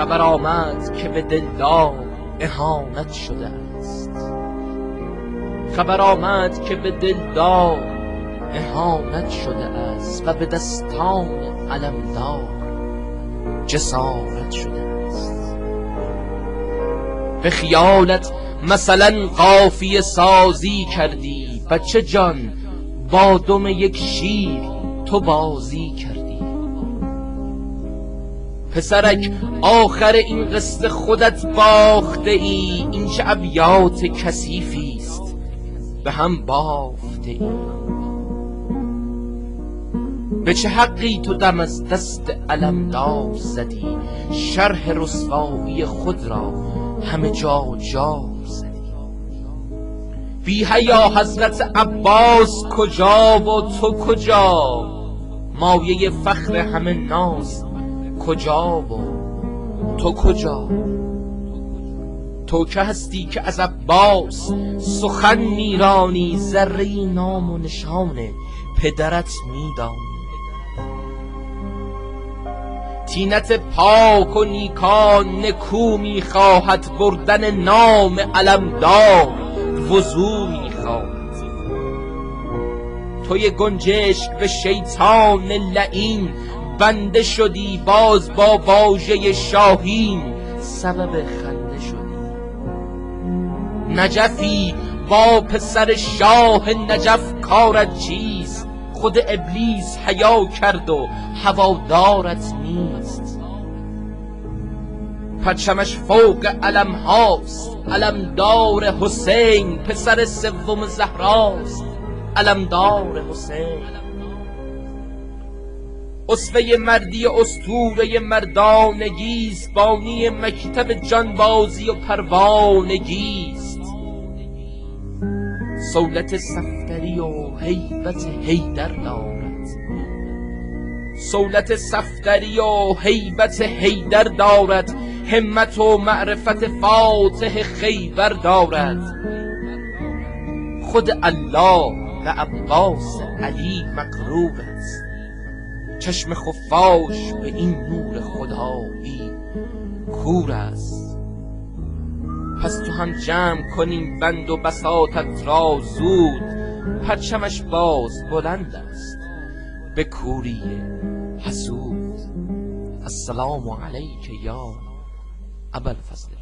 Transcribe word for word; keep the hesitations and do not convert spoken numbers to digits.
خبر آمد که به دلدار اهانت شده است. خبر آمد که به دلدار اهانت شده است و به دستان علمدار جسارت شده است. به خیالت مثلا قافیه سازی کردی، بچه جان با دم یک شیر تو بازی کردی. پسرک آخر این قصه خودت باخته ای، این چه ابیات کثیفی است به هم بافته ای. به چه حقی تو دم از دست علمدار زدی، شرح رسوایی خود را همه جا جا زدی. بی حیا حضرت عباس کجا و تو کجا، مایه فخر همه ناز کجا و تو کجا. تو که هستی که از عباس سخن میرانی، ذره نام و نشان پدرت میدانی. تینت پاک و نیکان نکو میخواهد، بردن نام علمدار وضو میخواهد. توی گنجشک به شیطان لعین بنده شدی، باز با واژه شاهین سبب خنده شدی. نجفی با پسر شاه نجف کارت چیست، خود ابلیس حیا کرد و هوادارت نیست. پرچمش فوق علم هاست، علمدار حسین، پسر سوم زهراست علمدار حسین. اسوه مردی اسطوره مردانگیست، بانی مکتب جانبازی و پروانگیست. سولت صفدری و هیبت حیدر دارد، سولت صفدری و هیبت حیدر دارد. همت و معرفت فاتح خیبر دارد. خود الله به عباس علی مغرور است، چشم خفاش به این نور خدایی کور است. پس تو هم جمع کنیم بند و بساطت را زود، پرچمش باز بلند است به کوری حسود. السلام علیک یا ابوالفضل.